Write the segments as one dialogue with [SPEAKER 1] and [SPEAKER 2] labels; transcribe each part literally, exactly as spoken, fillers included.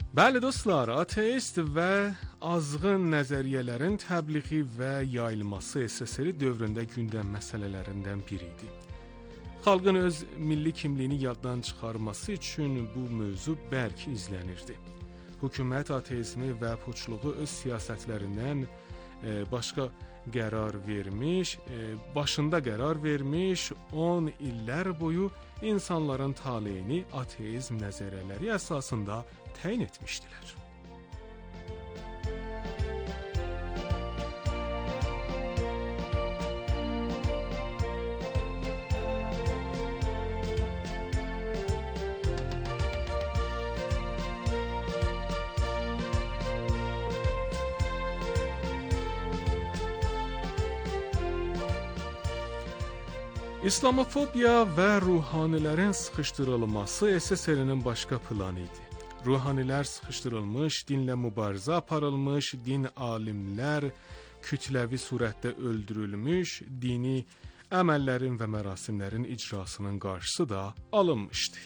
[SPEAKER 1] Bəli dostlar, ateist və azğın nəzəriyyələrin təbliği və yayılması S S R dövründə gündəm məsələlərindən biri idi. Xalqın öz milli kimliyini yaddan çıxarması üçün bu mövzu bərk izlənirdi. Hökumət ateizmi və puçluğu öz siyasətlərindən e, başqa qərar vermiş, e, başında qərar vermiş, on illər boyu insanların taleyini ateizm nəzəriyyələri əsasında təyin etmişdilər. İslamofobiya və ruhanilərin sıxışdırılması S S R-nin başqa planı idi. Ruhanilər sıxışdırılmış, dinlə mübarizə aparılmış, din alimlər kütləvi surətdə öldürülmüş, dini əməllərin və mərasimlərin icrasının qarşısı da alınmışdı.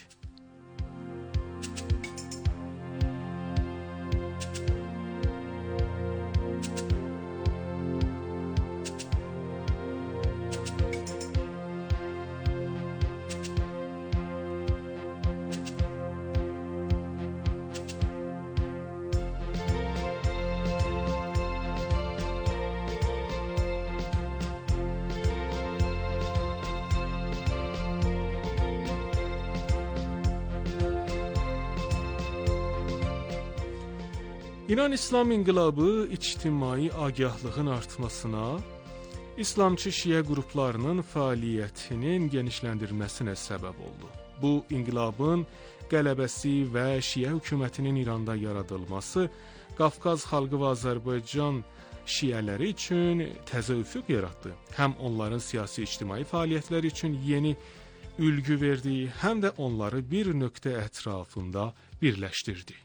[SPEAKER 1] İran İslam İnqilabı ictimai agahlığın artmasına, İslamçı Şiə qruplarının fəaliyyətinin genişləndirilməsinə səbəb oldu. Bu, inqilabın qələbəsi və Şiə hökumətinin İranda yaradılması, Qafqaz xalqı və Azərbaycan Şiələri üçün təzə üfüq yaratdı. Həm onların siyasi-ictimai fəaliyyətləri üçün yeni ülgü verdi, həm də onları bir nöqtə ətrafında birləşdirdi.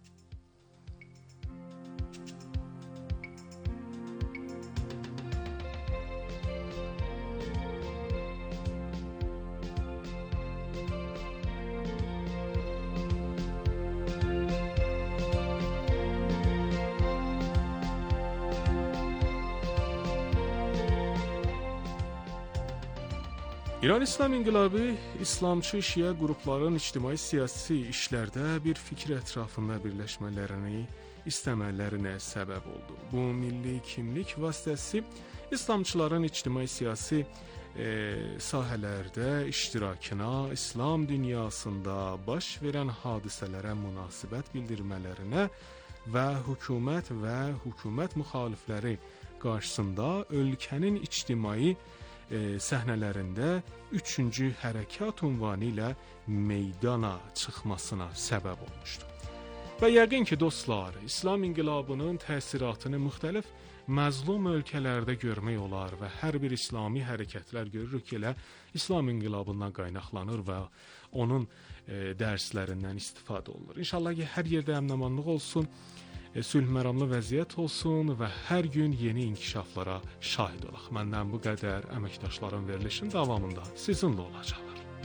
[SPEAKER 1] İran İslam İnqilabı İslamçı Şiə qrupların ictimai-siyasi işlərdə bir fikir ətrafında birləşmələrini istəmələrinə səbəb oldu. Bu milli kimlik vasitəsi İslamçıların ictimai-siyasi e, sahələrdə iştirakına, İslam dünyasında baş verən hadisələrə münasibət bildirmələrinə və hökumət və hökumət müxalifləri qarşısında ölkənin ictimai E, səhnələrində üçüncü hərəkat ünvanı ilə meydana çıxmasına səbəb olmuşdu. Və yəqin ki, dostlar, İslam İnqilabının təsiratını müxtəlif məzlum ölkələrdə görmək olar və hər bir İslami hərəkətlər görürük ki, elə İslam İnqilabından qaynaqlanır və onun e, dərslərindən istifadə olunur. İnşallah ki, hər yerdə əmin-amanlıq olsun, E, sülh məramlı vəziyyət olsun və hər gün yeni inkişaflara şahid olaq. Məndən bu qədər, əməkdaşların verilişin davamında sizinlə olacaqlar.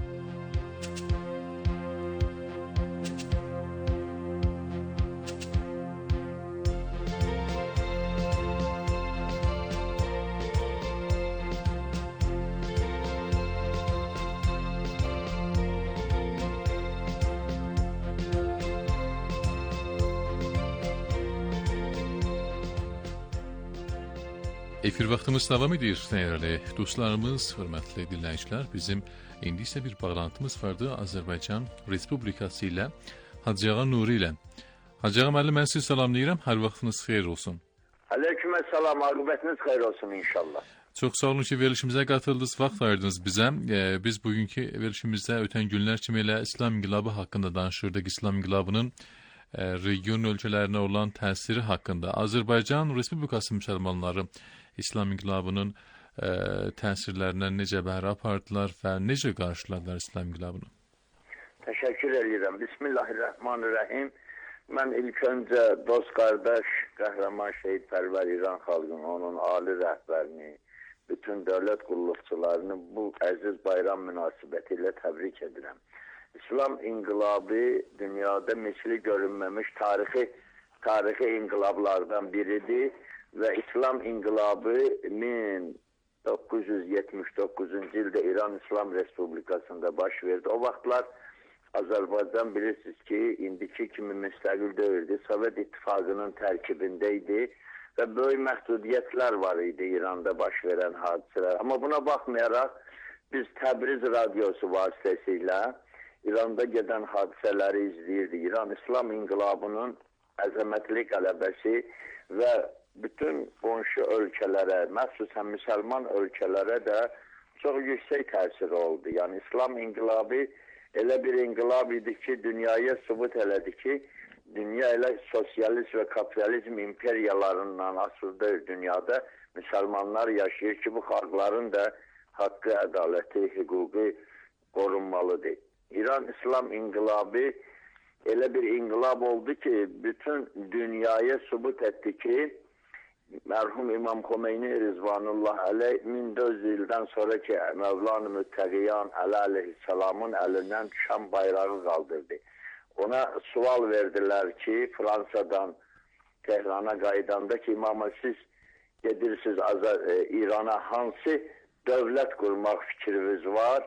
[SPEAKER 2] Efir vaxtımız davam edir değerli dostlarımız, hörmətli dinləyicilər. Bizim indi isə bir bağlantımız vardı Azərbaycan Respublikası ilə Hacıağa Nuri ilə. Hacıağa müəllim, mən sizi salamlayıram. Hər vaxtınız xeyir olsun.
[SPEAKER 3] Aleykümselam, aqibətiniz xeyir olsun inşallah.
[SPEAKER 2] Çox sağ olun ki, verilişimizə qatıldınız, vaxt ayırdınız bizə. Ee, biz bugünkü verilişimizdə ötən günlər kimi elə İslam İnqilabı haqqında danışırdıq. İslam İnqilabının e, region ölkələrinə olan təsiri haqqında. Azərbaycan Respublikası müsəlmanları İslam İnqilabının e, təsirlərindən necə bəhra apardılar və necə qarşıladılar İslam İnqilabını?
[SPEAKER 3] Təşəkkür edirəm. Bismillahirrahmanirrahim. Mən ilk öncə dost qardaş, qəhrəman şəhidpərvər İran xalqının, onun ali rəhbərini, bütün dövlət qulluqçularını bu əziz bayram münasibəti ilə təbrik edirəm. İslam inqilabı dünyada misli görünməmiş tarixi tarixi inqilablardan biridir və İslam inqilabı min doqquz yüz yetmiş doqquzuncu ildə İran İslam Respublikasında baş verdi. O vaxtlar Azərbaycan bilirsiniz ki, indiki kimi müstəqil deyildi. Sovet İttifaqının tərkibindeydi və böyük məhdudiyyətlər var idi İranda baş verən hadisələr. Amma buna baxmayaraq biz Təbriz radiosu vasitəsilə İranda gedən hadisələri izləyirdik. İran İslam inqilabının əzəmətli qələbəsi və bütün qonşu ölkələrə, məxsusən müsəlman ölkələrə də çox yüksək təsir oldu. Yəni İslam inqilabı elə bir inqilab idi ki, dünyaya sübut elədi ki, dünya elə sosialist və kapitalizm imperiyalarından asıldı dünyada müsəlmanlar yaşayır ki, bu xalqların da haqqı, ədaləti, hüquqi qorunmalıdır. İran İslam inqilabı elə bir inqilab oldu ki, bütün dünyaya sübut etdi ki, mərhum İmam Xomeyni Rizvanullah əleyh min dörd yüz ildən sonraki Mevlan-ı Müttəqiyan əleyhissalamın əlindən düşən bayrağı qaldırdı. Ona sual verdilər ki, Fransadan Tehrana qaydanda ki, imama siz gedirsiniz İrana hansı dövlət qurmaq fikriniz var?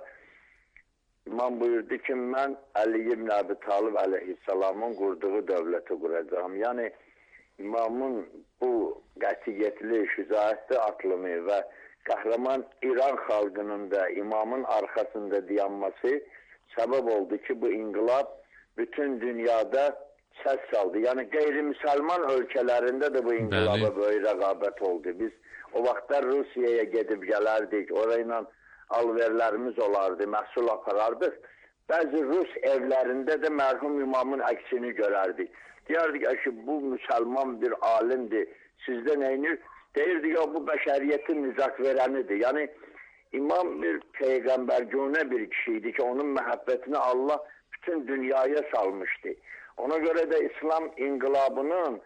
[SPEAKER 3] İmam buyurdu ki, mən Əli ibn Əbi Talib əleyhissalamın qurduğu dövləti quracağım. Yəni, İmamın bu qətiyyətli, şücaətli aklımı və qəhrəman İran xalqının da imamın arxasında dayanması səbəb oldu ki, bu inqilab bütün dünyada səs saldı. Yəni qeyri-müsəlman ölkələrində də bu inqilaba böyük rəqabət oldu. Biz o vaxtlar Rusiyaya gedib gələrdik, orayla alverlərimiz olardı, məhsul aparardıq. Bəzi Rus evlərində də mərhum imamın əksini görərdik. Deyərdik ki, bu müsəlman bir alimdir, sizdə neyinir? Deyirdik ya, bu bəşəriyyətin nizak verənidir. Yəni, imam bir peyğəmbərgünə bir kişiydi ki, onun məhəbbətini Allah bütün dünyaya salmışdı. Ona görə də İslam inqilabının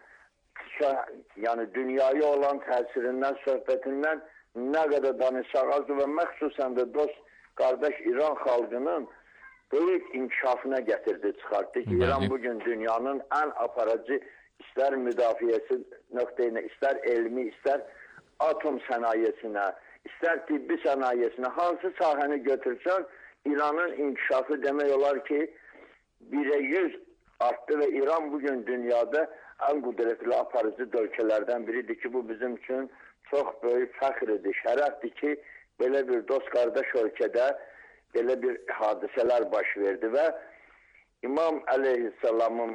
[SPEAKER 3] yəni dünyaya olan təsirindən, söhbətindən nə qədər danışaq azdır və məxsusən də dost, qardaş İran xalqının böyük inkişafına gətirdi, çıxartdı ki, İran bugün dünyanın ən aparıcı, istər müdafiəsi nöqtəyinə, istər elmi, istər atom sənayesinə, istər tibbi sənayesinə, hansı sahəni götürsən, İranın inkişafı demək olar ki, birə yüz artdı və İran bugün dünyada ən qudretli aparıcı ölkələrdən biridir ki, bu bizim üçün çox böyük fəxridir, şərəfdir ki, belə bir dost qardaş ölkədə belə bir hadisələr baş verdi və İmam əleyhissalamın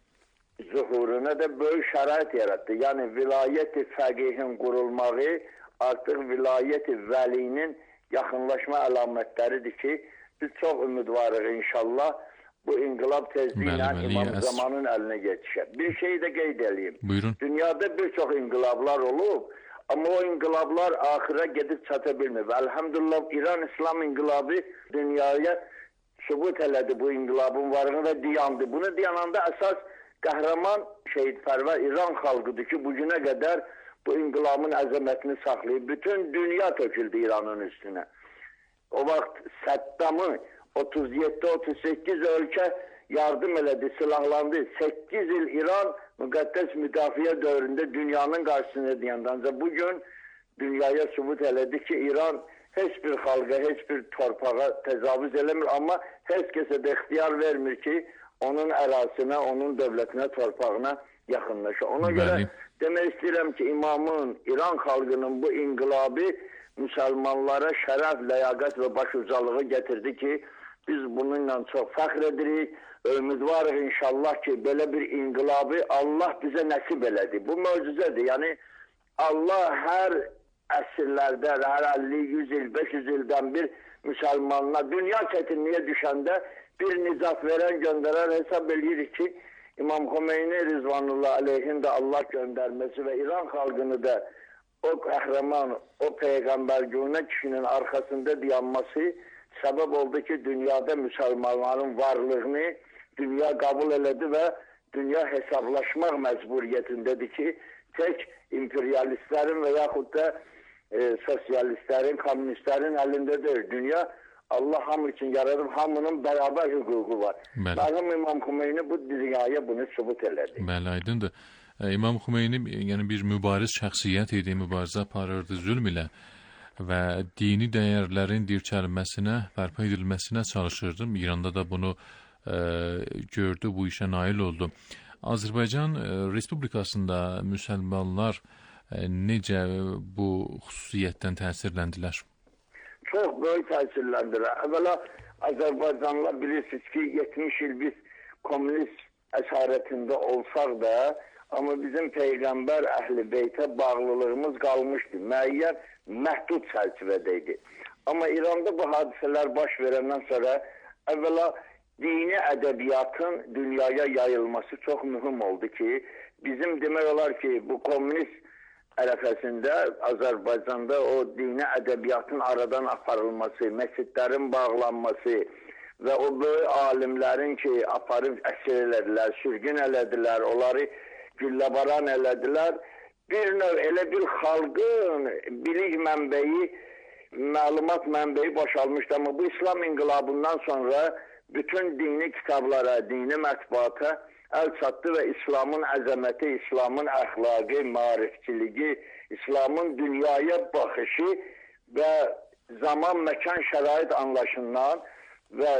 [SPEAKER 3] zuhuruna da böyük şərait yaratdı. Yəni, vilayət-i fəqihin qurulmağı artıq vilayət-i vəlinin yaxınlaşma əlamətləridir ki, biz çox ümidvarıq inşallah bu inqilab tezliğlə İmam Zamanın əlinə yetişər. Bir şey də qeyd edeyim.
[SPEAKER 2] Buyurun.
[SPEAKER 3] Dünyada bir çox inqilablar olub, amma o inqilablar axıra gedib çata bilmir. Və elhamdülillah İran İslam inqilabı dünyaya sübut elədi bu inqilabın varını və diyandı. Bunu diyananda əsas qəhrəman şehidpərvər İran xalqıdır ki, bugünə qədər bu inqilabın əzəmətini saxlayıb. Bütün dünya töküldü İranın üstünə. O vaxt Səddamı otuz yeddi otuz səkkiz ölkə yardım elədi, silahlandı. səkkiz il İran müqəddəs müdafiə dövründə dünyanın qarşısına deyəndə. Ancaq bugün dünyaya sübut elədi ki, İran heç bir xalqa, heç bir torpağa təcavüz eləmir, amma heç kəsə də ixtiyar vermir ki, onun ərazinə, onun dövlətinə, torpağına yaxınlaşır. Ona Bəli. görə demək istəyirəm ki, imamın, İran xalqının bu inqilabı müsəlmanlara şərəf, ləyaqət və başucalığı gətirdi ki, biz bununla çox fəxr edirik. Ümidvarıq inşallah ki, belə bir inqilabı Allah bizə nəsib elədi. Bu möcüzədir. Yəni, Allah hər əsrlərdə, hər əlli, yüz il, beş yüz ildən bir müsəlmanlar dünya çətinliyə düşəndə bir nicat verən, göndərər, hesab edirik ki, İmam Xomeyni Rizvanullah əleyhin də Allah göndərməsi və İran xalqını da o qəhrəman, o peyğəmbərgünə kişinin arxasında dayanması səbəb oldu ki, dünyada müsəlmanların varlığını dünya qəbul elədi və dünya hesablaşmaq məcburiyyətindədir ki, tək imperialistlərin və yaxud da e, sosialistlərin, komünistlərin əlində deyil. Dünya Allah hamı için yaradıb, hamının bərabər hüququ var. Mərhum İmam Xümeyni bu dünyaya bunu sübut elədi.
[SPEAKER 2] Bəli, aydındır. İmam Xümeyni yəni bir mübariz şəxsiyyət idi, mübarizə aparırdı zülm ilə və dini dəyərlərin dirçəlməsinə, bərpa edilməsinə çalışırdı. İranda da bunu e, gördü, bu işə nail oldu. Azərbaycan e, Respublikasında müsəlmanlar e, necə bu xüsusiyyətdən təsirləndilər?
[SPEAKER 3] Çox böyük təsirləndirər. Əvvəla Azərbaycanlılar bilirsiniz ki, yetmiş il biz komünist əsarətində olsaq da, amma bizim Peyğəmbər Əhl-i Beytə bağlılığımız qalmışdı. Müəyyən, məhdud çərçivədə idi. Amma İranda bu hadisələr baş verəndən sonra əvvəla dini ədəbiyyatın dünyaya yayılması çox mühüm oldu ki, bizim demək olar ki, bu komünist ərəfəsində Azərbaycanda o dini ədəbiyyatın aradan aparılması, məscidlərin bağlanması və o böyük alimlərin ki, aparıb əsir elədilər, sürgün elədilər, onları gülləbaran elədilər. Bir növ elə bir xalqın bilik mənbəyi, məlumat mənbəyi boşalmışdı. Amma bu İslam inqilabından sonra bütün dini kitablara, dini mətbuata əl çatdı və İslamın əzəməti, İslamın əxlaqı, maarifçiliyi, İslamın dünyaya baxışı və zaman, məkan, şərait anlaşından və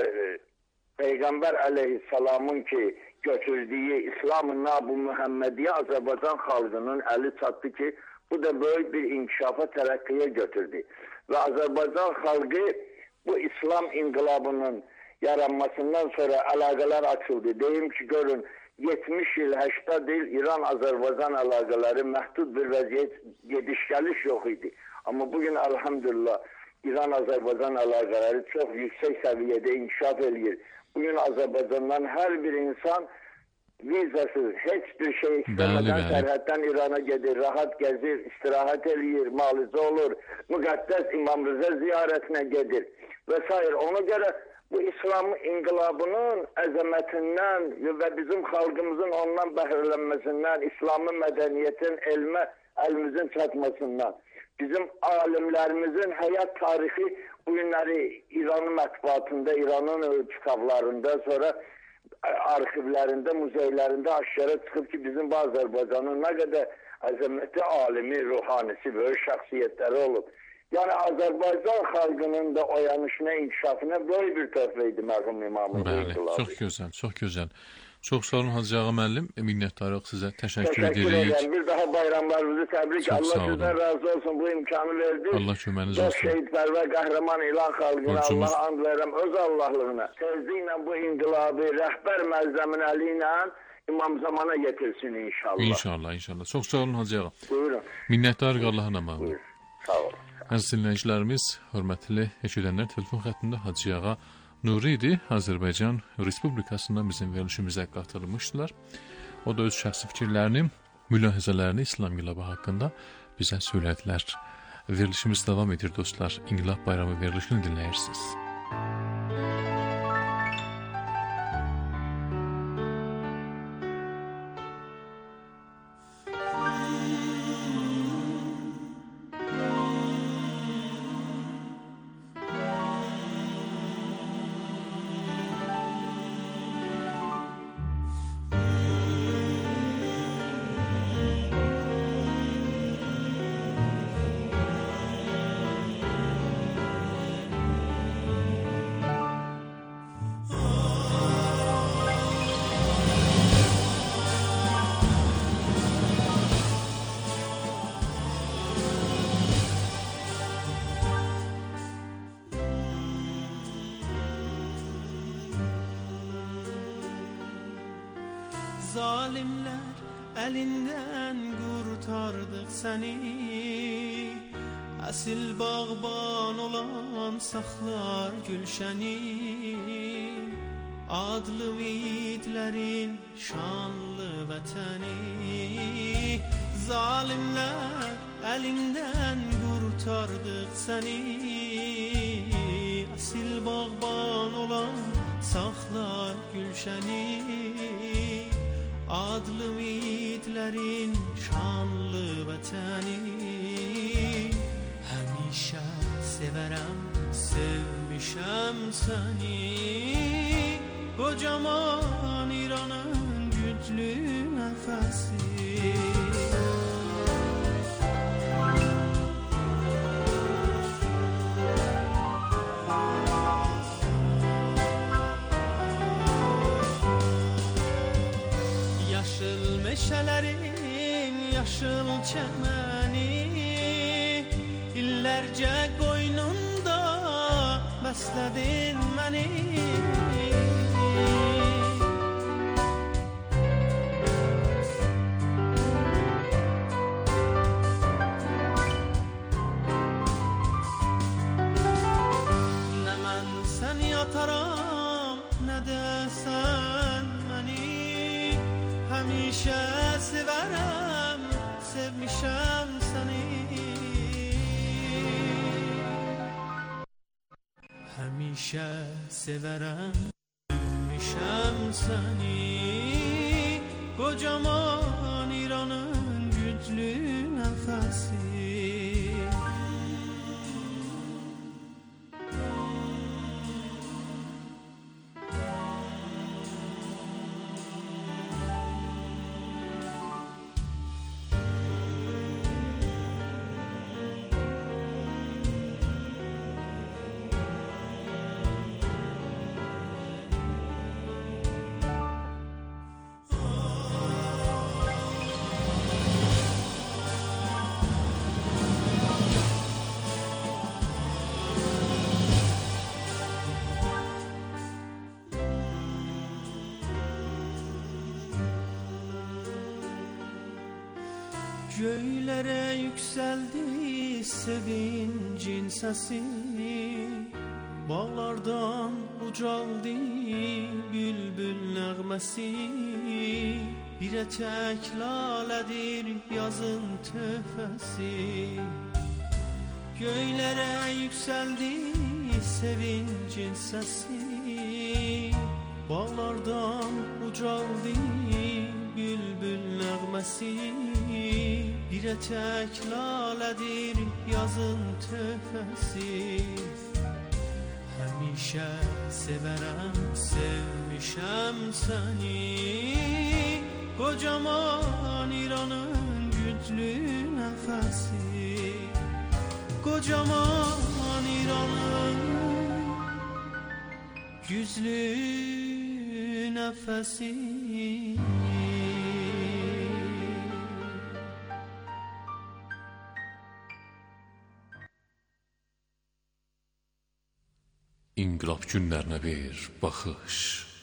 [SPEAKER 3] Peyğəmbər əleyhissalamın ki, götürdüyü İslam-ı Nab-ı Muhammediyyə Azərbaycan xalqının əli çatdı ki, bu da böyük bir inkişafa, tərəqqiyə götürdü. Və Azərbaycan xalqı bu İslam inqilabının yaranmasından sonra əlaqələr açıldı. Deyim ki, görün, yetmiş il, həştad il İran-Azərbaycan əlaqələri məhdud bir vəziyyət, gediş-gəliş yox idi. Amma bugün elhamdülillah İran-Azərbaycan əlaqələri çox yüksək səviyyədə inkişaf eləyir. Bugün Azərbaycandan hər bir insan vizasız, heç bir şey istəmədən sərhəddən İrana gedir, rahat gəzir, istirahət eləyir, malicə olur, müqəddəs İmam Rıza ziyarətinə gedir və s. Ona görə bu İslam inqilabının əzəmətindən və bizim xalqımızın ondan bəhrələnməsindən, İslamı mədəniyyətin, elmə əlimizin çatmasından, bizim alimlərimizin həyat tarixi bu günləri İranın mətbuatında, İranın kitablarında, sonra arxivlərində, muzeylərində aşkara çıxıb ki, bizim bu Azərbaycanın nə qədər əzəmətli alimi, ruhanisi, böyük şəxsiyyətləri olub. Yəni Azərbaycan xalqının da oyanışına, inkişafına böyük bir töhfə idi mərhum İmamın inqilabı.
[SPEAKER 2] Çox gözəl, çox gözəl. Çox sağ olun Hacı Ağa müəllim. Minnətdarıq sizə. Təşəkkür,
[SPEAKER 3] Təşəkkür
[SPEAKER 2] edirik.
[SPEAKER 3] Ederim. Bir daha bayramlarınızı təbrik.
[SPEAKER 2] Çox
[SPEAKER 3] Allah
[SPEAKER 2] sağ olun.
[SPEAKER 3] sizdən razı olsun. Bu imkanı verdi.
[SPEAKER 2] Allah köməyiniz
[SPEAKER 3] Çox
[SPEAKER 2] olsun.
[SPEAKER 3] şehitpərvər, qəhrəman ilan xalqına
[SPEAKER 2] Borcumuz-
[SPEAKER 3] Allah'a and verirəm öz Allahlığına. Tezliklə bu inqilabı rəhbər məzəmin əli ilə İmam Zamana getirsin inşallah.
[SPEAKER 2] İnşallah, inşallah. Çox sağ olun Hacı Ağa.
[SPEAKER 3] Buyurun.
[SPEAKER 2] Minnətdarıq Allahın əmanı.
[SPEAKER 3] Buyurun. Sağ olun.
[SPEAKER 2] Əziz dinləyicilərimiz, hörmətli eşidənlər, telefon xəttində Hacı Ağa Nuri idi. Azərbaycan Respublikasından bizim verilişimizə qatılmışdılar. O da öz şəxsi fikirlərini, mülahizələrini İslam inqilabı haqqında bizə söylədilər. Verilişimiz davam edir dostlar. İnqilab bayramı verilişini dinləyirsiniz.
[SPEAKER 4] Zalimler elinden kurtardık seni, asil bağban olan saklar gülşeni, adlı yiğitlerin şanlı vətəni. Zalimler elinden kurtardık seni, asil bağban olan saklar gülşeni, adlı yiğitlerin şanlı vətəni. Həmişə sevərəm, sevmişəm seni, kocaman İran'ın güçlü nefesi. Yaşıl meşelerin yaşıl çemeni, illerce koynunda besledin beni. Ne ben sen yataram, ne de sen beni. Hemişe severim, sevmişem seni. Hemişe severim, sevmişem seni. Kocaman İran'ın güçlü nefesi. Göğlere yükseldi sevincin sesi, bağlardan ucaldı bülbül nəğməsi. Bir etek laledir yazın töhfesi. Göğlere yükseldi sevincin sesi, bağlardan ucaldı bülbül nəğməsi. Bir etek laledir yazın töhfesi. Hemişe severem, sevmişem seni. Kocaman İran'ın güçlü nefesi. Kocaman İran'ın güçlü nefesi.
[SPEAKER 2] İnqilab günlərinə bir baxış.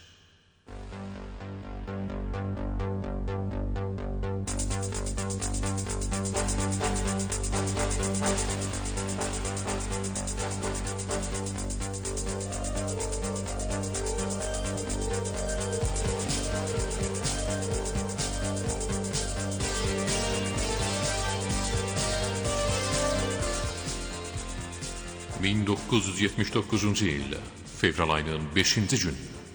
[SPEAKER 2] min doqquz yüz yetmiş doqquzuncu il fevral ayının beşinci günü.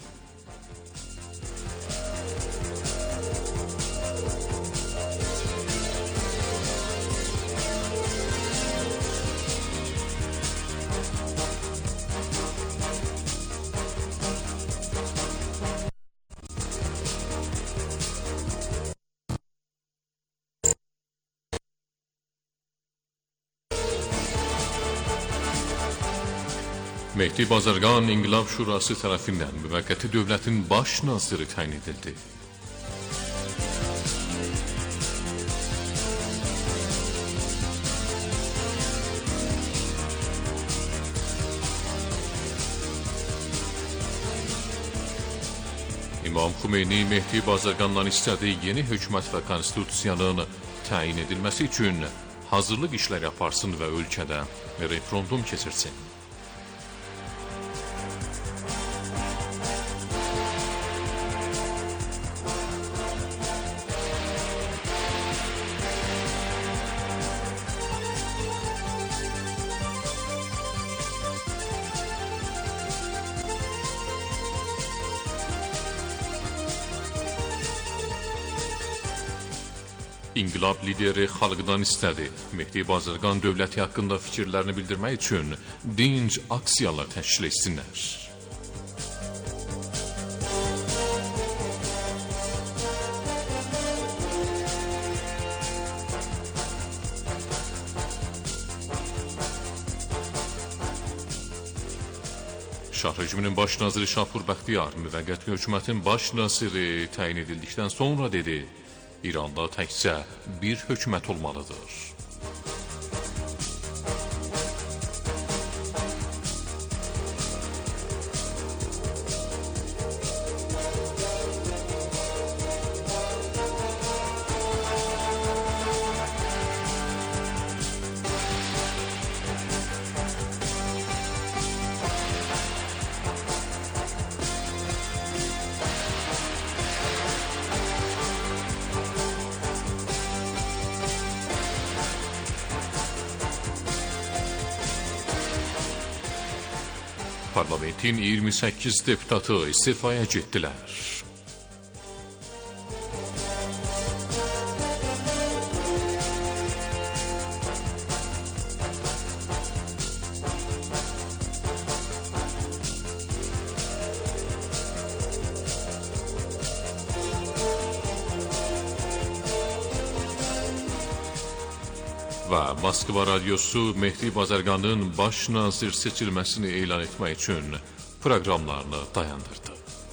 [SPEAKER 2] Mehdi Bazargan İnqilab Şurası tərəfindən müvəqqəti dövlətin baş naziri təyin edildi. İmam Xümeyni Mehdi Bazargandan istədiyi yeni hökumət və konstitusiyanın təyin edilməsi üçün hazırlıq işləri aparsın və ölkədə referendum keçirsin. İnqilab lideri xalqdan istədi. Mehdi Bazargan dövləti haqqında fikirlərini bildirmək üçün dinc aksiyalar təşkil etsinlər. Şah rejiminin baş naziri Şapur Bəxtiyar müvəqqəti hökumətin baş naziri təyin edildikdən sonra dedi, İranda təkcə bir hökumət olmalıdır. Parlamentin iyirmi səkkiz deputatı istifaya getdilər. Və Moskva radiosu Mehdi Bazarganın baş nazir seçilməsini elan etmək üçün proqramlarını dayandırdı.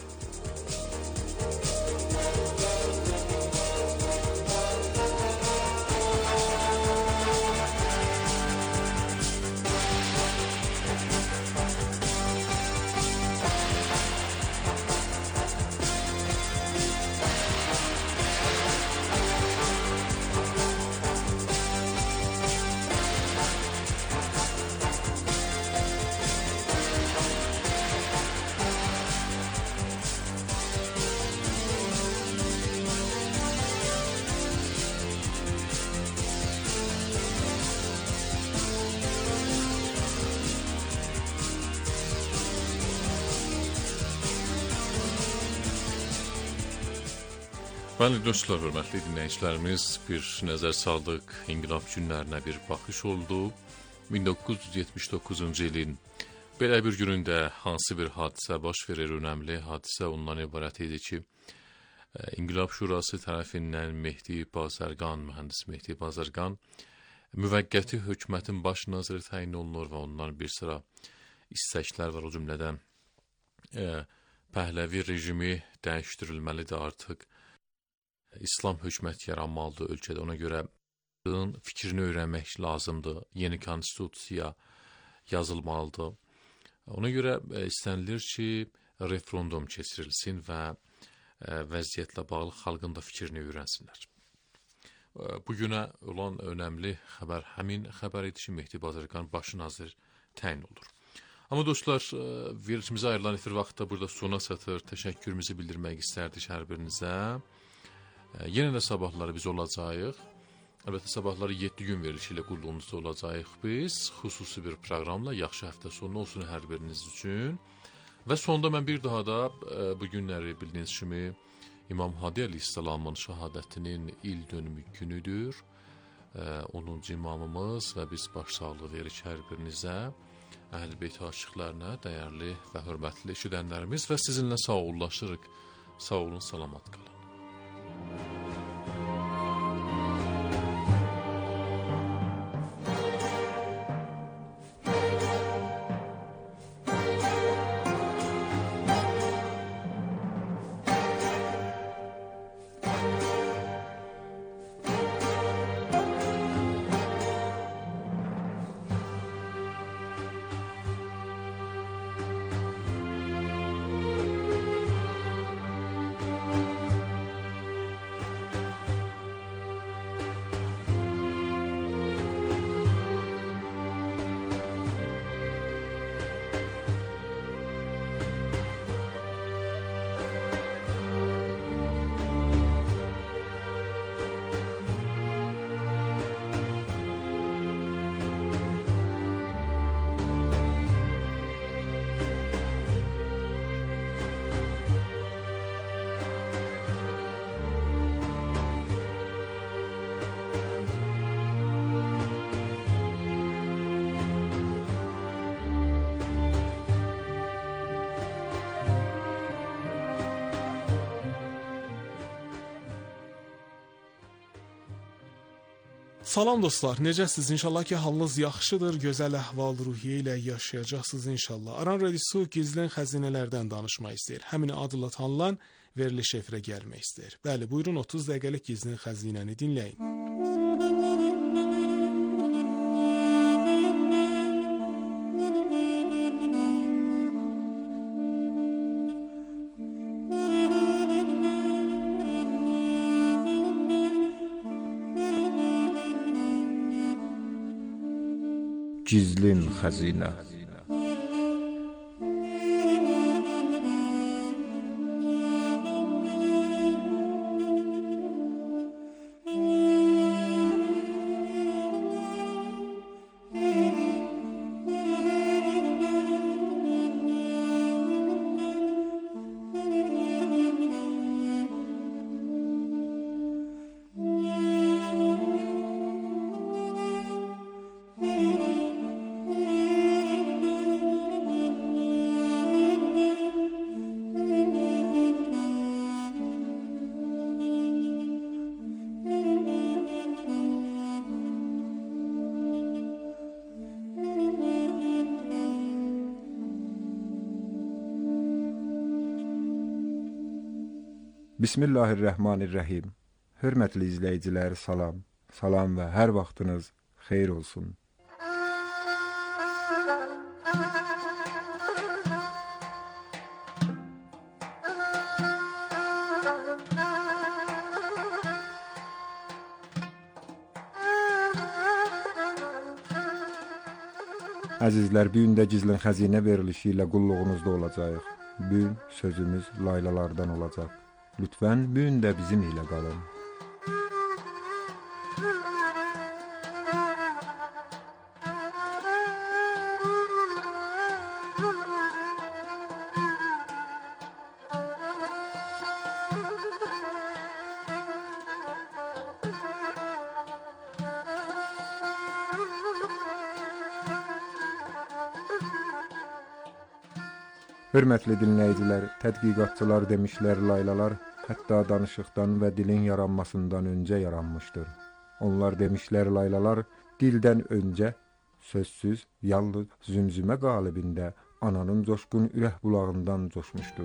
[SPEAKER 2] Bəli dostlar, hörmətli dinləyicilərimiz, bir nəzər saldıq inqilab günlərinə bir baxış oldu. min doqquz yüz yetmiş doqquzuncu ilin belə bir günündə hansı bir hadisə baş verir, önəmli hadisə ondan ibarət idi ki, İnqilab Şurası tərəfindən Mehdi Bazargan, mühəndis Mehdi Bazargan müvəqqəti hökumətin baş naziri təyin olunur və ondan bir sıra istəklər var, o cümlədən e, Pəhləvi rejimi dəyişdirilməlidir artıq. İslam hökuməti yaranmalıdır ölkədə, ona görə fikrini öyrənmək lazımdır, yeni konstitusiya yazılmalıdır. Ona görə istənilir ki, referendum keçirilsin və vəziyyətlə bağlı xalqın da fikrini öyrənsinlər. Bugünə olan önəmli xəbər həmin xəbər idi ki, Mehdi Bazargan baş nazir təyin olur. Amma dostlar, verilişimizə ayrılan efir vaxtda burada sona çatır. Təşəkkürümüzü bildirmək istərdik hər birinizə. Yenə də sabahları biz olacağıq. Əlbəttə sabahları yeddi gün verilişi ilə qulluğunuzda olacağıq biz. Xüsusi bir proqramla yaxşı həftə sonu olsun hər biriniz üçün. Və sonda mən bir daha da bu günləri bildiyiniz kimi İmam Hadi Əleyhisselamın şəhadətinin il dönümü günüdür. onuncu imamımız və biz başsağlığı veririk hər birinizə, Əhl-i Beyt aşiqlərinə, dəyərli və hörmətli eşidənlərimiz və sizinlə sağollaşırıq. Sağ olun, salamat qalın.
[SPEAKER 1] Salam dostlar, necəsiz? İnşallah ki, halınız yaxşıdır, gözəl əhval-ruhiyyə ilə yaşayacaqsınız inşallah. Aran Radiosu gizlən xəzinələrdən danışmaq istəyir. Həmin adla tanınan veriliş efirə gəlmək istəyir. Bəli, buyurun otuz dəqiqəlik gizlən xəzinəni dinləyin.
[SPEAKER 5] Gizlin xəzinə. Bismillahirrahmanirrahim. Hörmətli izləyicilər, salam. Salam və hər vaxtınız xeyir olsun. Əzizlər, bu gün də gizlin xəzinə verilişi ilə qulluğunuzda olacağıq. Bu gün sözümüz laylalardan olacaq. Lütfən bu gün də bizim ilə qalın. Hörmətli dinləyicilər, tədqiqatçılar demişlər, laylalar hətta danışıqdan və dilin yaranmasından öncə yaranmışdır. Onlar demişlər, laylalar dildən öncə, sözsüz, yalnız zümzümə qalibində ananın coşqun ürək bulağından coşmuşdur.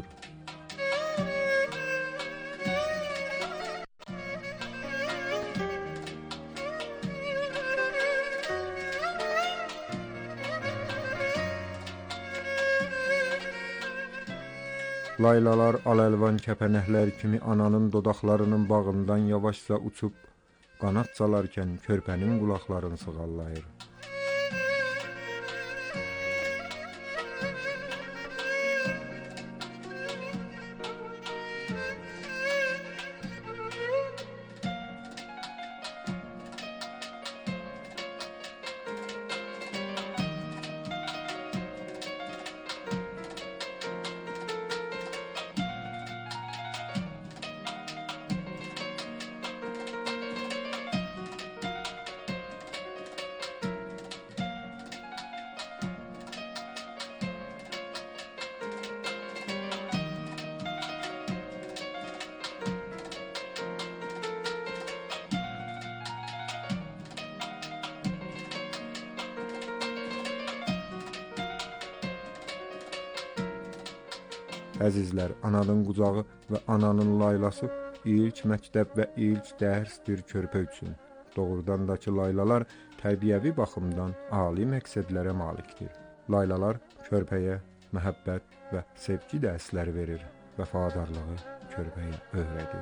[SPEAKER 5] Laylalar al-əlvan kəpənəklər kimi ananın dodaqlarının bağından yavaşca uçub, qanat çalarkən körpənin qulaqlarını sığallayır. Əzizlər, ananın qucağı və ananın laylası ilk məktəb və ilk dərsdir körpə üçün. Doğrudan da ki, laylalar tərbiyəvi baxımdan ali məqsədlərə malikdir. Laylalar körpəyə məhəbbət və sevgi dərsləri verir, vəfadarlığı körpəyə öyrədir.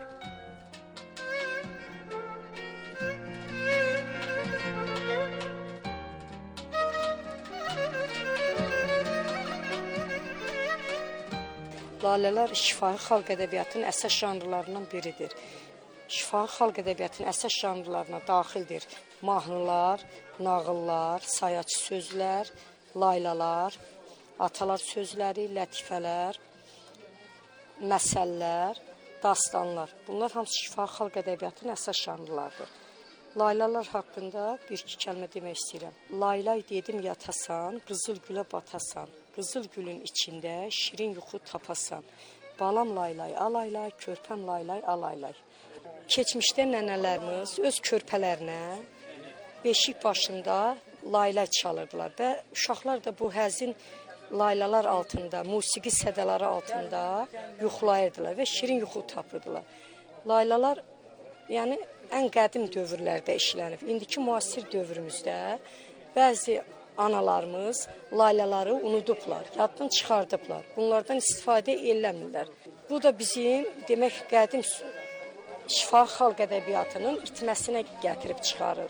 [SPEAKER 6] Lalələr şifahi xalq ədəbiyyatının əsas janrlarından biridir. Şifahi xalq ədəbiyyatının əsas janrlarına daxildir mahnılar, nağıllar, sayaçı sözlər, laylalar, atalar sözləri, lətifələr, məsəllər, dastanlar. Bunlar hamısı şifahi xalq ədəbiyyatının əsas janrlardır. Laylalar haqqında bir-iki kəlmə demək istəyirəm. Laylay dedim yatasan, qızıl gülə batasan. Qızıl gülün içində şirin yuxu tapasan. Balam laylay, alaylay, körpəm laylay, alaylay. Keçmişdə nənələrimiz öz körpələrinə beşik başında layla çalırdılar və uşaqlar da bu həzin laylalar altında, musiqi sədələri altında yuxulayırdılar və şirin yuxu tapırdılar. Laylalar yəni ən qədim dövrlərdə işlənib. İndiki müasir dövrümüzdə bəzi analarımız laylaları unudublar, yaddan çıxardıblar. Bunlardan istifadə eləmirlər. Bu da bizim demək qədim şifahi xalq ədəbiyyatının itməsinə gətirib çıxarır.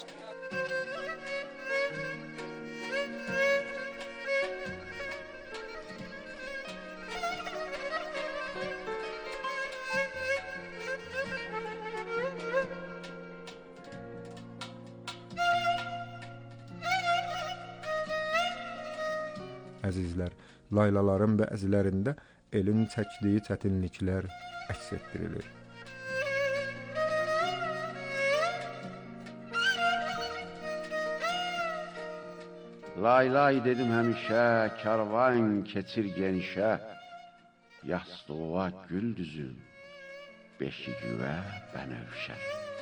[SPEAKER 5] Əzizlər, laylaların bəzilərində elin çəkdiyi çətinliklər əks etdirilir.
[SPEAKER 7] Lay lay dedim həmişə, karvan keçir genişə, yastığa gül düzüm, beşigüvə bənövşə.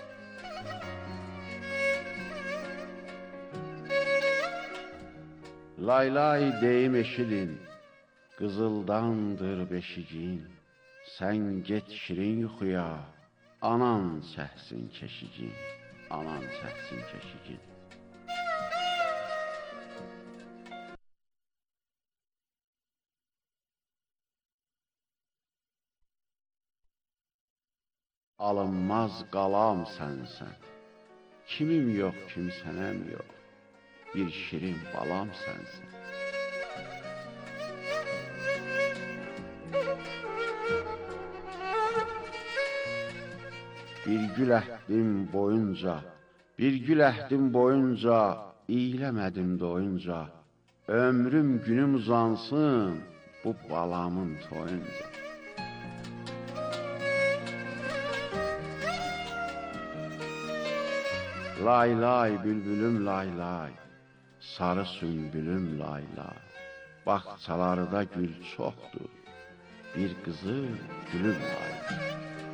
[SPEAKER 7] Lay lay deyim eşidin, qızıldandır beşigin, sən get şirin yuxuya, anan səhsin keşigin, anan səhsin keşigin. Alınmaz qalam sənsən, kimim yox, kimsənəm yox, bir şirin balam sənsən. Bir gül əhdim boyunca, bir gül əhdim boyunca, iyləmədim doyunca, ömrüm günüm uzansın bu balamın toyunca. Lay lay bülbülüm lay lay, sarı sümbülüm lay lay, bağçalarda gül çoxdur, bir qızıl gülüm lay lay.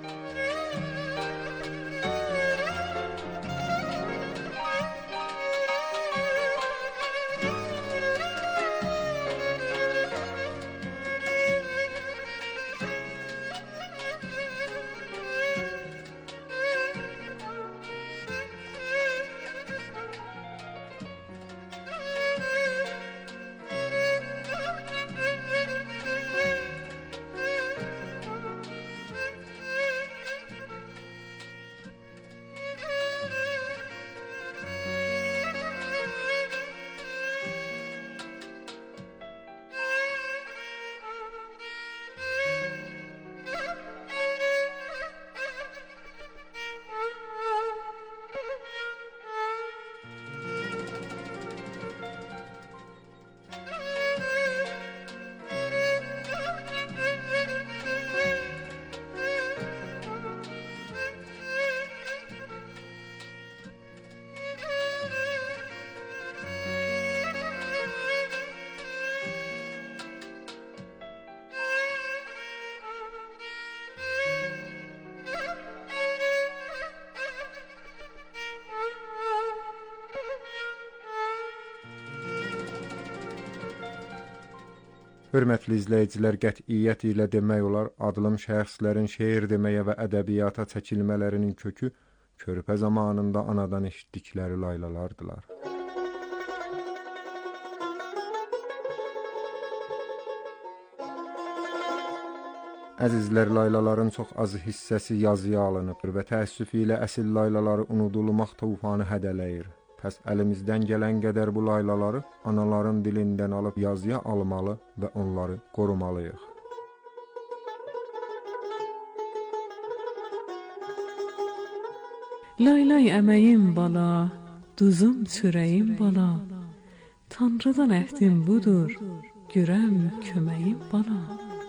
[SPEAKER 5] Hörmətli izləyicilər, qətiyyət ilə demək olar, adlım şəxslərin şeir deməyə və ədəbiyyata çəkilmələrinin kökü körpə zamanında anadan eşitdikləri laylalardılar. Əzizlər, laylaların çox az hissəsi yazıya alınıb və təəssüf ilə əsil laylaları unudulmaq tufanı hədələyir. Pəs əlimizdən gələn qədər bu laylaları anaların dilindən alıb yazıya almalı və onları qorumalıyıq.
[SPEAKER 8] Laylay əməyim bala, duzum çörəyim bala, Tanrıdan əhdim budur, görəm köməyim bala.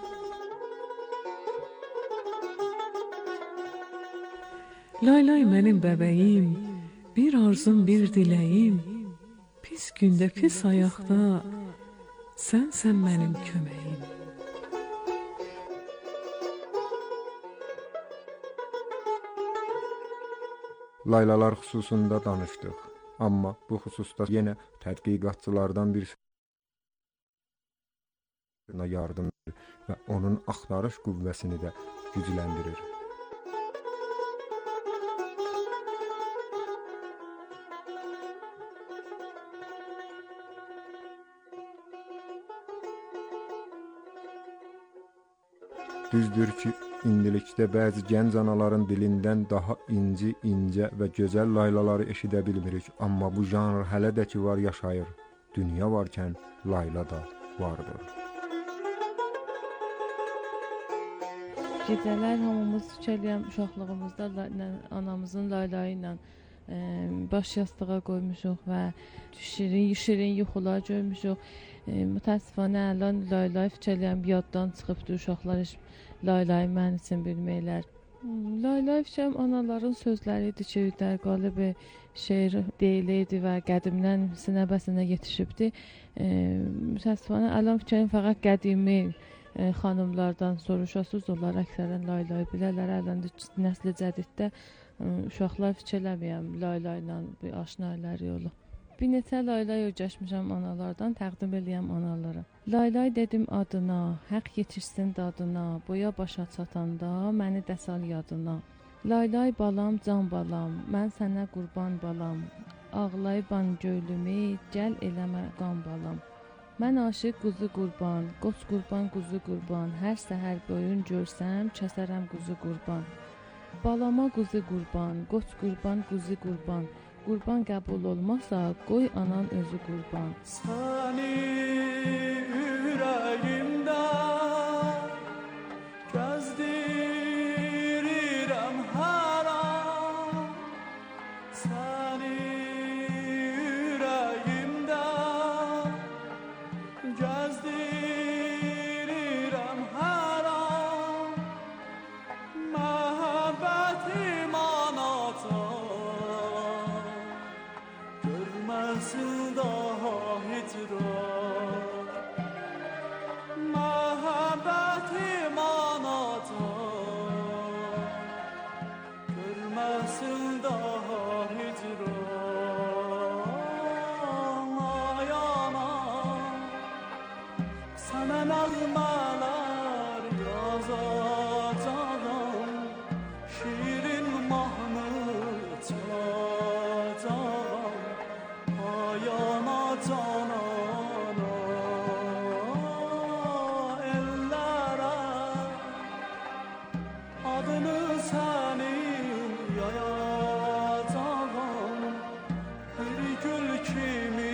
[SPEAKER 8] Laylay mənim bəbəyim, bir arzum, bir diləyim, pis gündə, pis ayaqda, sənsən mənim köməyim.
[SPEAKER 5] Laylalar xüsusunda danışdıq. Amma bu xüsusda yenə tədqiqatçılardan birisine yardım edir və onun axtarış qüvvəsini də gücləndirir. Düzdür ki, indilikdə bəzi gənc anaların dilindən daha inci, incə və gözəl laylaları eşidə bilmirik. Amma bu janr hələ də ki var, yaşayır. Dünya varkən layla da vardır.
[SPEAKER 9] Gecələr hamımız fikirləyəm, uşaqlığımızda anamızın laylayı ilə e, baş yastığa qoymuşuq və şirin, şirin yuxular görmüşük. E, mütəəssifanə əlan laylay fikirləyəm, yaddan çıxıbdır, uşaqlar heç laylayı mən üçün bilməklər. Laylay fikirləyəm, anaların sözləridir ki, dərqalı bir şeir deyiləydi və qədimdən sinəbəsinə yetişibdir. E, mütəəssifanə əlan fikirləyəm, fəqət qədimi E, xanımlardan soruşasınız, onlar əksərən laylayı bilərlər. Əlində nəsli cədiddə e, uşaqlar fikirləməyəm laylayla bir aşnaları yolu. Bir neçə laylay öyrəşmişəm analardan, təqdim eləyəm analara. Laylay dedim adına, həq yetişsin dadına, boya başa çatanda məni də sal yadına. Laylay balam, can balam, mən sənə qurban balam, ağlayban göylümü, gəl eləmə qan balam. Mən aşiq quzu qurban, qoç qurban, quzu qurban, hər səhər boyun görsəm, kəsərəm quzu qurban. Balama quzu qurban, qoç qurban, quzu qurban, qurban qəbul olmasa, qoy anan özü qurban.
[SPEAKER 4] Səni ürəyimdə gəzdirirəm hər an, səni ürəyimdə gəzdirirəm hər an, məhəbbətim anatan, görməsin daha hicran. Məhəbbətim anatan, görməsin daha hicran. Ay anam, sənə nəğmələr yazacağam, şirin mahnı çalacağam. Ay ana can ana, ellərə adını sənin yayacağam, bir gül kimi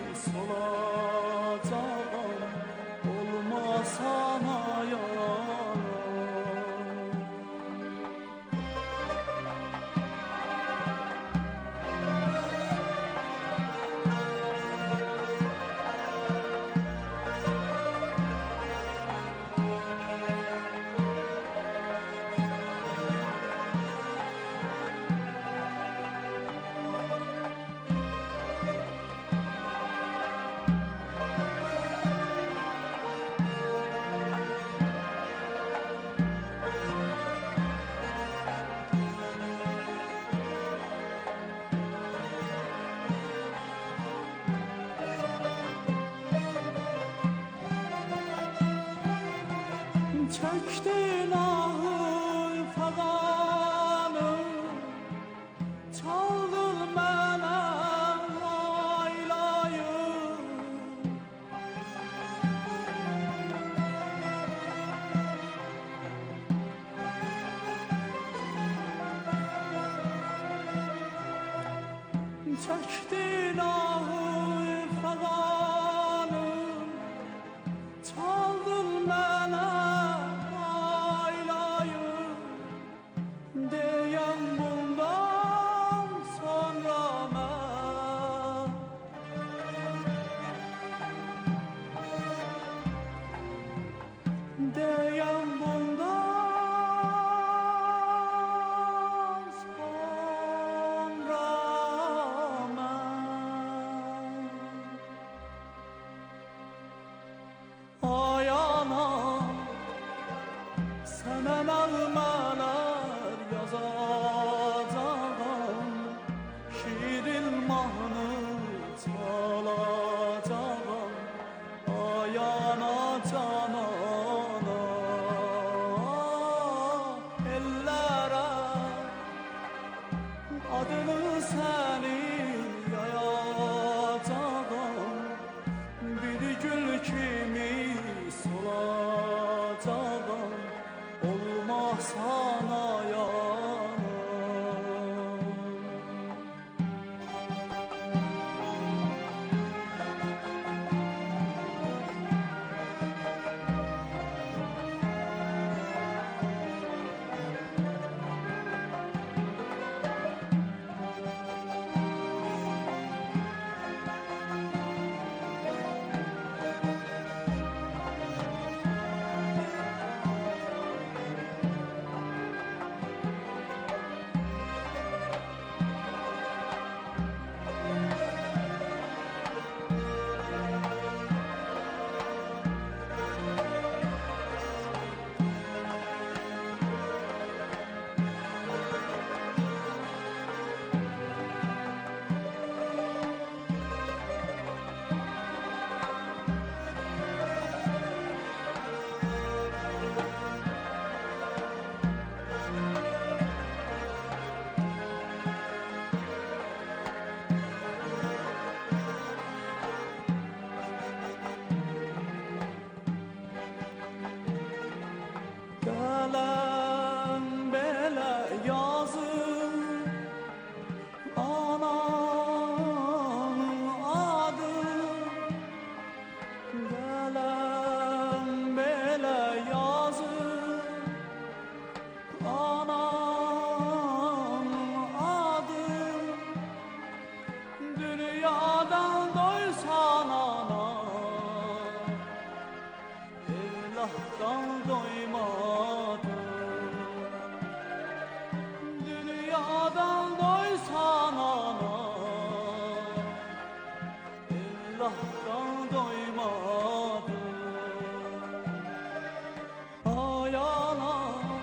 [SPEAKER 4] solacağam, olmasana yalan. Çəkdin ahı fəqanı, çaldın mənə laylayı. Çəkdin ahı fəqanı, çaldın mənə laylayı. sana yanım. Gələn belə yazır ananın adı. Gələn belə yazır ananın adı. Dünyadan doysan ana, evlattan doymadı. Dünyadan doysan ana, evlattan doymadı. Ay ana,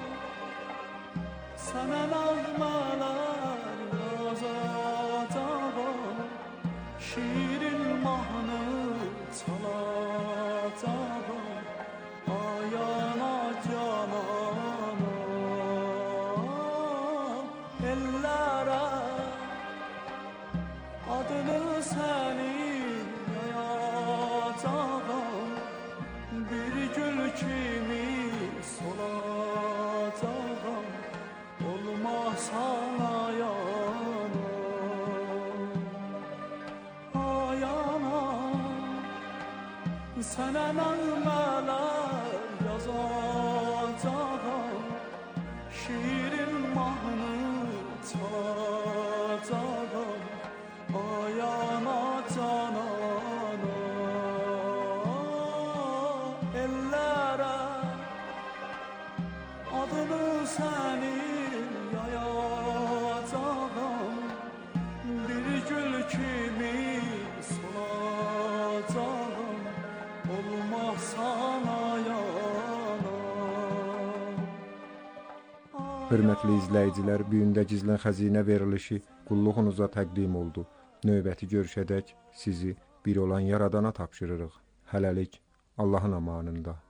[SPEAKER 4] sana nazmeler yazacağım, şiirin mahnı çalacağım. Ay ana cananım, ellere adını senin yayacağım. Bir gül kimi solacağım, olmaz sana yanım. Ay ana, sana nəğmələr yazacağım, şiirin mahnı çalacağım. Ay ana cananım, ellərə adını sənin yayacağım. Bir gül kimi solacağım, olmaz sana yanım.
[SPEAKER 5] Hörmətli izləyicilər, bu gün də Gizlin Xəzinə verilişi qulluğunuza təqdim oldu. Növbəti görüşədək sizi bir olan Yaradana tapşırırıq. Hələlik Allahın amanında.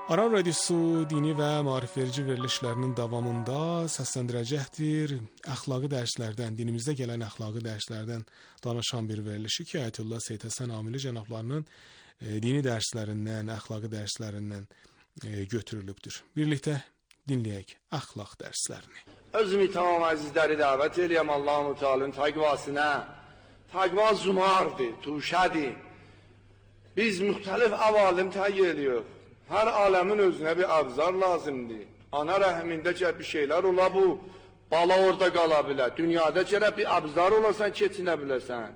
[SPEAKER 1] Aran Radiosu dini və maarifverici verilişlərinin davamında səsləndirəcəkdir. Əxlaqi dərslərdən, dinimizdə gələn əxlaqi dərslərdən danışan bir verilişi ki, Ayətullah Seyid Həsən Amili cənablarının e, dini dərslərindən, əxlaqi dərslərindən e, götürülübdür. Birlikdə dinləyək əxlaq dərslərini.
[SPEAKER 10] Özümü tamam əzizləri dəvət eləyəm Allah-u Teala'nın təqvasına. Təqva zumardır, tuşədir. Biz müxtəlif əvalim təyi ediyor. Her alemin özüne bir abzar lazımdır. Ana rəhmində ki bir şeyler ola bu, bala orada qala bilər. Dünyada ki bir abzar olasan, keçinə bilərsən.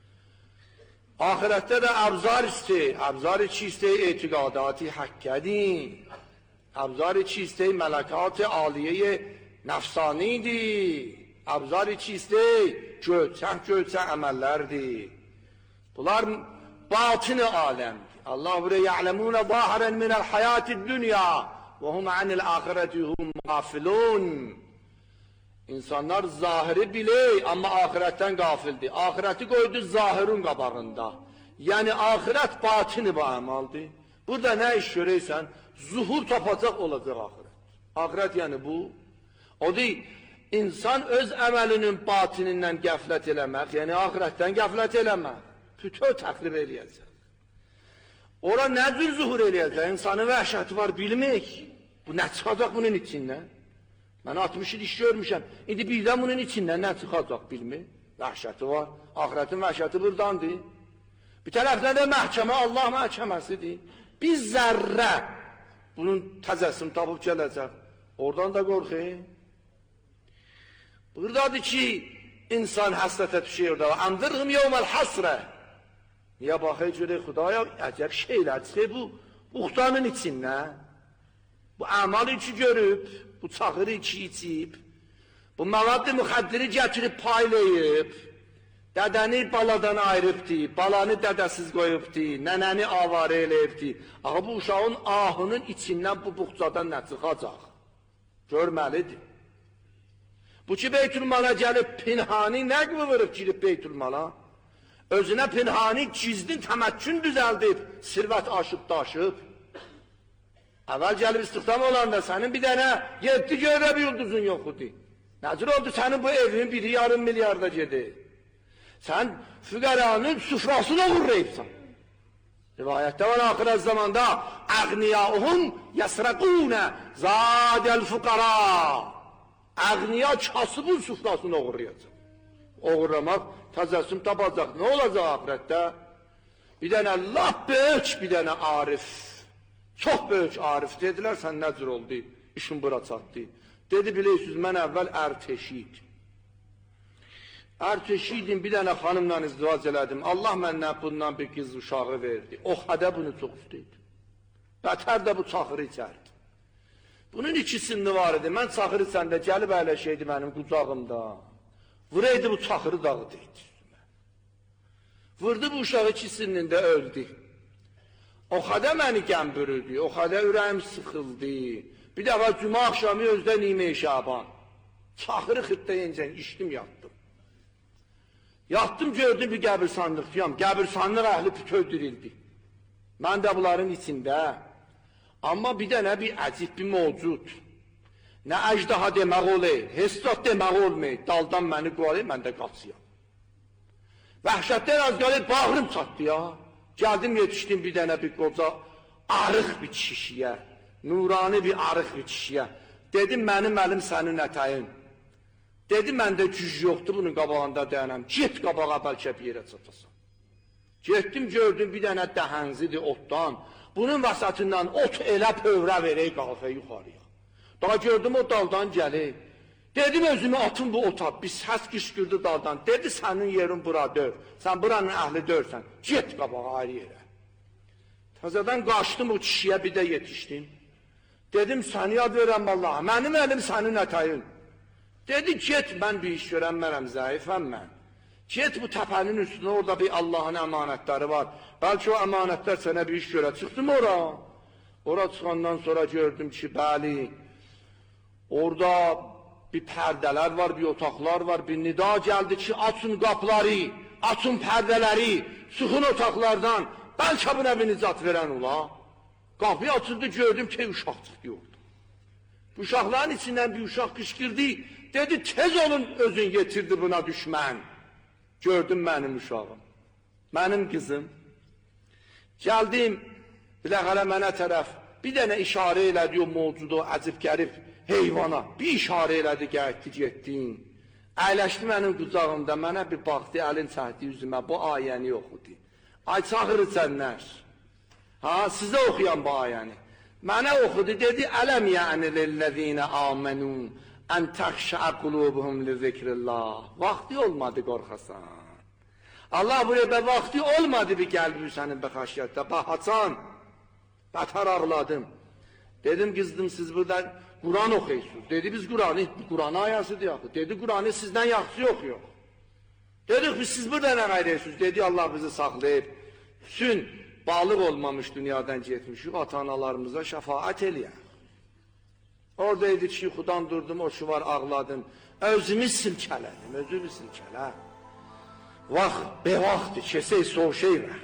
[SPEAKER 10] Ahirette de abzar istey. Abzar içi istey etiqadatı hakkədir. Abzar içi istey mələkat-ı aliye nefsanidir. Abzar içi istey gölçək-gölçək əməllərdir. Bunlar batın-ı aləmdir. Allah buraya ya'lemune zahiren minel hayatid dünya ve hum anil ahireti hum gafilun. İnsanlar zahiri biley ama ahiretten gafildi. Ahireti koydu zahirun qabağında. Yani ahiret batini bu amaldı. Burada ne iş göreysen zuhur tapacak olacak ahiret. Ahiret yani bu. O değil. İnsan öz əməlinin batinindən qəflət eləmək, yani ahiretten qəflət eləmək. Bütün təqrib eləyəcək. Ora nə cür zuhur eləyəcək? İnsanın vəhşəti var, bilmək. Bu nə çıxacaq bunun içindən? Mən altmış il iş görmüşəm. İndi birdən bunun içindən nə çıxacaq bilmək? Vəhşəti var. Ahiretin vəhşəti burdandır. Bir tərəfdən də məhkəmə Allah məhkəməsidir. Bir zərrə bunun təzəsini tapıb gələcək. Oradan da qorxayın. Buradadır ki, insan həsrətə düşür da. Andırhım yevməl hasrə. Niye bakıyor görək Xudaya, əcəb şeylərdir bu buxtanın içindən. Bu əmal içi görüb, bu çaxırı içi içib, bu məvaddi müxəddiri gətirib paylayıb, dədəni baladan ayırıbdi, balanı dədəsiz qoyubdi, nənəni avarə eləyibdi. Ağa bu uşağın ahının içindən bu buxtadan nə çıxacaq? Görməlidir. Bu ki Beytülmala gəlib pinhani nə qıvırıb girib Beytülmala? Özünə pinhani gizlin təməkkün düzəldib, sirvət aşıb daşıb. Əvvəl gəlib istihdam olanda sənin bir dənə yeddi göyrə bir yıldızın yoxudur. Nəcür oldu sənin bu evin biri yarım milyarda gedir. Sən füqəranın süfrasını uğurlayıbsan. Rivayətdə var axirət zamanda əğniyahum yəsrəqunə zadəl fuqara. Əğniya kasıbın süfrasını uğurlayacaq. Uğurlamaq təzəssüm tapacaq. Nə olacaq ahirətdə? Bir dənə laf böyük, bir dənə arif. Çox böyük arif dedilər, sən nə cür oldu? İşin bura çatdı. Dedi, bilirsiniz, mən əvvəl ərteşid. Ərteşidin bir dənə xanımla izdivac elədim. Allah məndən bundan bir qız uşağı verdi. O xədə bunu çox istəydi. Bətər də bu çaxırı içərdi. Bunun ikisini var idi. Mən çaxırı içəndə gəlib əyləşəydi mənim qucağımda. Vuraydı bu çaxırı dağıdıydı. Vurdu bu uşağı ikisinin də öldü. O xədə məni qəm bürüdü, o xədə ürəyim sıxıldı. Bir dəfə cümə axşamı özdə Nime-i Şaban. Çaxırı xırtdayincən içdim, yatdım. Yatdım, gördüm bir qəbirsanlıqdayam. Qəbirsanlıq əhli bütöydürüldü. Mən də bunların içində. Amma bir dənə bir əcib bir mövcud. Nə əcdaha demək olay, hestat demək olmay, daldan məni qoyalay, mən də qaçıyam. Vəhşətdən az qalib, bağrım çatdı ya. Gəldim, yetişdim bir dənə bir qoca, arıq bir kişiyə, nurani bir arıq bir kişiyə. Dedim, mənim əlim sənin ətəyin. Dedim, məndə güc yoxdur, bunun qabağında dayanam. Get qabağa, bəlkə bir yerə çatasan. Getdim, gördüm, bir dənə dəhənzidir otdan. Bunun vasatından ot elə pövrə verək, qalxaya yuxarıya. Daha gördüm, o daldan gəlir. Dedim, özümü atım bu ota, bir səs qışqırdı daldan. Dedi, sənin yerin bura dör. Sən buranın əhli dörsən. Get qabağa, ayrı yerə. Təzədən qaçdım, o kişiyə bir də yetişdim. Dedim, səni yad verəm Allah'a, mənim əlim sənin ətəyin. Dedi, get, mən bir iş görənmərəm, zəifəm mən. Get bu təpənin üstünə, orada bir Allah'ın əmanətləri var. Bəlkə o əmanətlər sənə bir iş görə. Çıxdım ora. Ora çıxandan sonra gördüm ki, bəli, orada bir pərdələr var, bir otaqlar var, bir nida gəldi ki, açın qapıları, açın pərdələri, çıxın otaqlardan, bəlkə buna bir nicat verən ola. Qapıyı açıldı, gördüm ki uşaq çıxdı orada. Bu uşaqların içindən bir uşaq qışqırdı. Dedi, tez olun özün getirdi buna düşmən. Gördüm mənim uşağım, mənim qızım. Gəldim, biləğələ mənə tərəf, bir dənə işarə elədi o mevcudu, əcib qərib heyvana. Bir işarə elədi, gəldi, getdin. Əyləşdi mənim qucağımda, mənə bir baxdı, əlin çəkdi üzümə, bu ayəni oxudu. Ay çağırı sənlər. Ha, sizə oxuyan bu ayəni. Mənə oxudu, dedi, ələm yəni lilləzinə amenun, ən təxşəə qulubuhum li zikrillah. Vaxtı olmadı qorxasan. Allah buraya vaxtı olmadı bir qəlbi sənin bəxaşiyətdə. Bax, açan, bətər ağladım. Dedim, qızdım, siz burada Kur'an oxuyursunuz. Dedi, biz Kur'an'ı, Kur'an ayasıdır yaxı. Dedi, Kur'an'ı sizdən yaxşı oxuyuq. Dedik, biz siz burada nə qayırıyorsunuz? Dedi, Allah bizi saxlayıb. Bütün balıq olmamış dünyadan getmişik, ata-analarımıza şəfaət eləyək. Orada idi ki, yuxudan durdum, o şu var, ağladım. Özümü silkələdim, özümü silkələ. Vaxt, bevaxtdır, kesək soğuk şey var.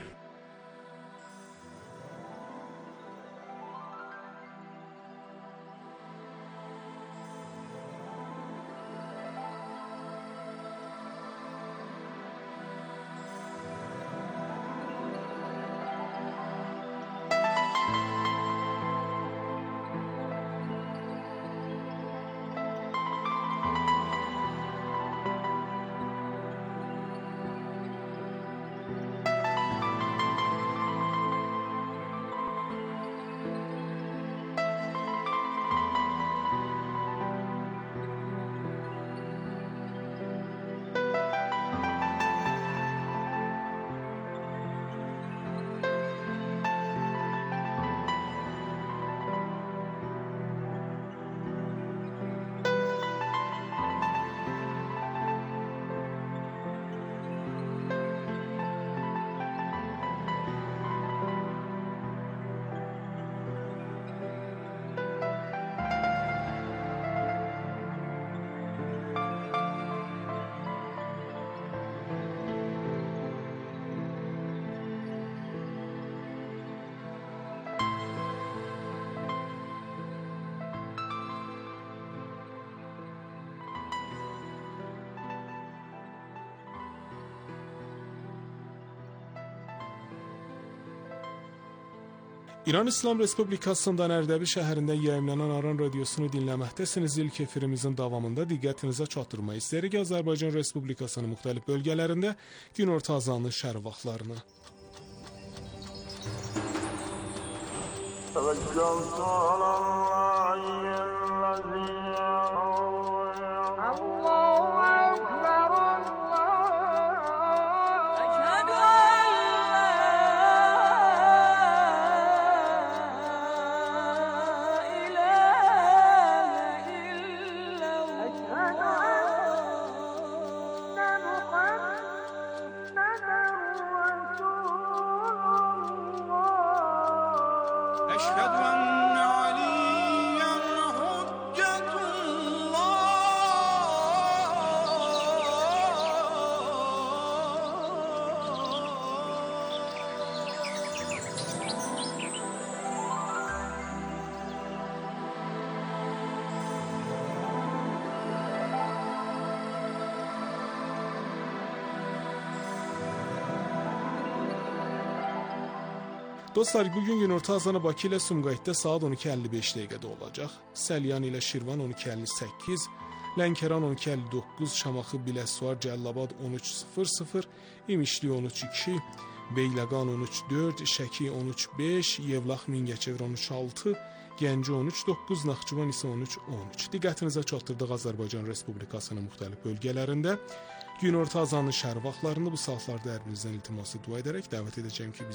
[SPEAKER 1] İran İslam Respublikasından Ərdəbil şəhərində yayımlanan Aran radiosunu dinləməkdəsiniz. İlk efirimizin davamında diqqətinizə çatdırmaq istəyirik Azərbaycan Respublikasının müxtəlif bölgələrində günorta azanlı şəhər vaxtlarını. Dostlar, bugün günorta azanı Bakı ilə Sumqayıtda saat on iki əlli beş dəqiqədə olacaq. Səlyan ilə Şirvan on iki əlli səkkiz, Lənkəran on iki əlli doqquz, Şamaxı, Biləsuvar, Cəllabad on üç sıfır sıfır, İmişli on üç iki, Beyləqan on üç dörd, Şəki on üç beş, Yevlax Mingəçevir on üç altı, Gəncə on üç doqquz, Naxçıvan isə on üç on üç. Diqqətinizə çatdırdıq Azərbaycan Respublikasının müxtəlif bölgələrində günorta azanlı şəhər vaxtlarında bu saatlarda hər birinizdən iltiması dua edərək dəvət edəcəm ki,